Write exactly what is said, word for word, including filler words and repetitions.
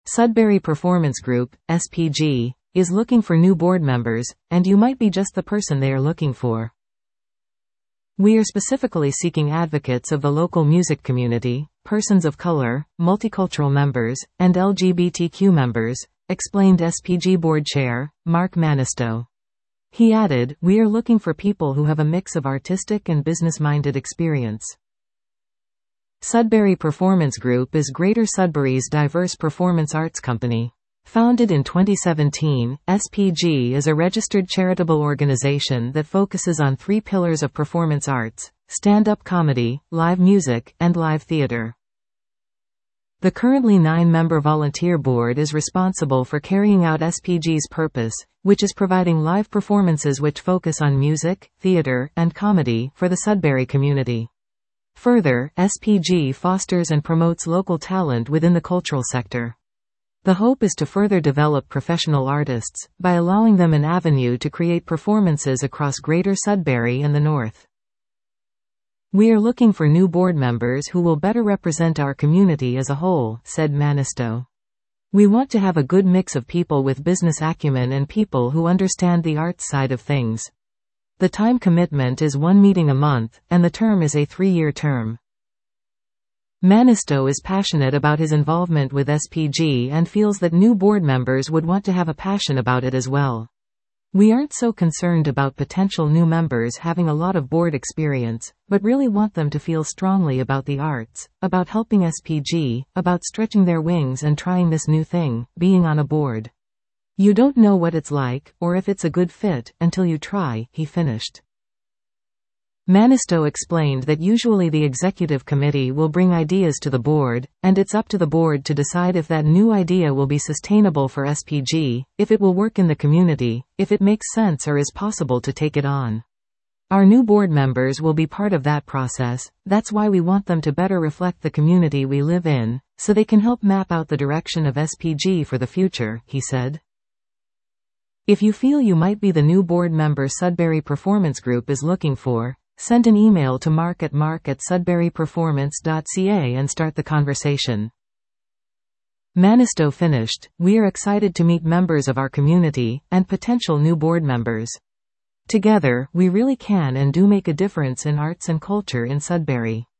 Sudbury Performance Group, S P G, is looking for new board members, and you might be just the person they are looking for. We are specifically seeking advocates of the local music community, persons of color, multicultural members, and L G B T Q members, explained S P G Board Chair, Mark Manisto. He added, "We are looking for people who have a mix of artistic and business-minded experience." Sudbury Performance Group is Greater Sudbury's diverse performance arts company. Founded in twenty seventeen, S P G is a registered charitable organization that focuses on three pillars of performance arts: stand-up comedy, live music, and live theater. The currently nine-member volunteer board is responsible for carrying out S P G's purpose, which is providing live performances which focus on music, theater, and comedy for the Sudbury community. Further, S P G fosters and promotes local talent within the cultural sector. The hope is to further develop professional artists, by allowing them an avenue to create performances across Greater Sudbury and the North. "We are looking for new board members who will better represent our community as a whole," said Manisto. "We want to have a good mix of people with business acumen and people who understand the arts side of things. The time commitment is one meeting a month, and the term is a three-year term." Manisto is passionate about his involvement with S P G and feels that new board members would want to have a passion about it as well. "We aren't so concerned about potential new members having a lot of board experience, but really want them to feel strongly about the arts, about helping S P G, about stretching their wings and trying this new thing, being on a board. You don't know what it's like, or if it's a good fit, until you try," he finished. Manisto explained that usually the executive committee will bring ideas to the board, and it's up to the board to decide if that new idea will be sustainable for S P G, if it will work in the community, if it makes sense or is possible to take it on. "Our new board members will be part of that process. That's why we want them to better reflect the community we live in, so they can help map out the direction of S P G for the future," he said. If you feel you might be the new board member Sudbury Performance Group is looking for, send an email to mark at mark at sudbury performance dot c a and start the conversation. Manisto finished, "We are excited to meet members of our community, and potential new board members. Together, we really can and do make a difference in arts and culture in Sudbury."